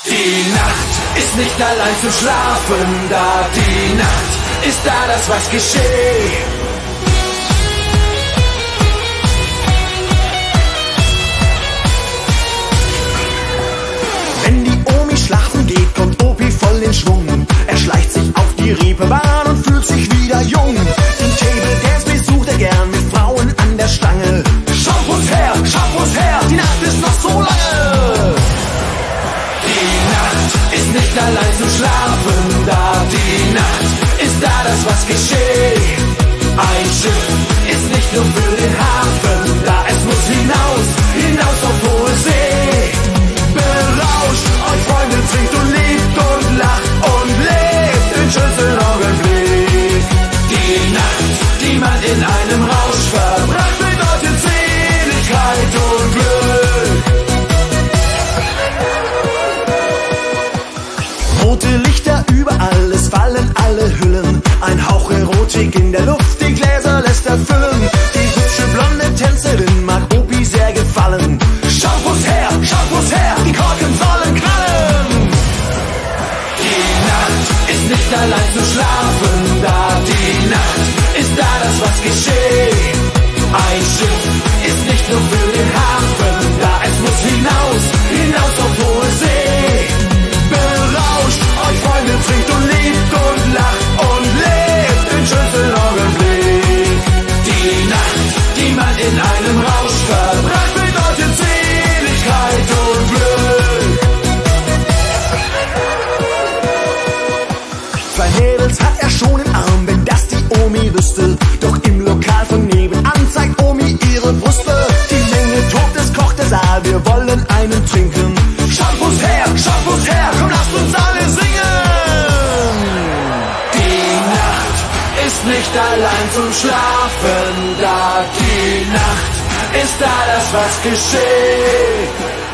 Die Nacht ist nicht allein zum Schlafen da, die Nacht ist da, das was geschieht. Wenn die Omi schlafen geht, kommt Opi voll in Schwung. Er schleicht sich auf die Reeperbahn und fühlt sich wieder jung. Den Table Dance besucht er gern mit Frauen an der Stange. Shampoos her, die Nacht ist noch so lange. Die Nacht ist nicht allein zum Schlafen da, die Nacht ist da, das was geschieht. Ein Schiff ist nicht nur für den Hafen da, es muss hinaus auf hohe See. Berauscht euch Freunde, trinkt und liebt und lacht und lebt den schönsten Augenblick. Die Nacht, die man in einem Rausch verbracht, bedeutet Seligkeit und Glück. Rote Lichter überall, es fallen alle Hüllen. Ein Hauch Erotik in der Luft, die Gläser lässt erfüllen. Die hübsche blonde Tänzerin mag Opi sehr gefallen. Shampoos her, die Korken sollen knallen. Die Nacht ist nicht allein zum Schlafen da, die Nacht ist da, das was geschieht. Ein Schiff ist nicht nur für den Hafen da, es muss hinaus auf hohe See. Berauscht euch Freunde, trinkt und liebt und lacht und lebt den schönsten Augenblick. Die Nacht, die man in einem Rausch verbracht, bedeutet Seligkeit und Glück. Zwei Mädels hat er schon im Arm, wenn das die Omi wüsste. Doch im Lokal von nebenan zeigt Omi ihre Brüste. Die Menge tobt, es kocht der Saal, wir wollen einen trinken. Shampoos her, komm lasst uns alle singen. Die Nacht ist nicht allein zum Schlafen da, die Nacht ist da, das was geschieht.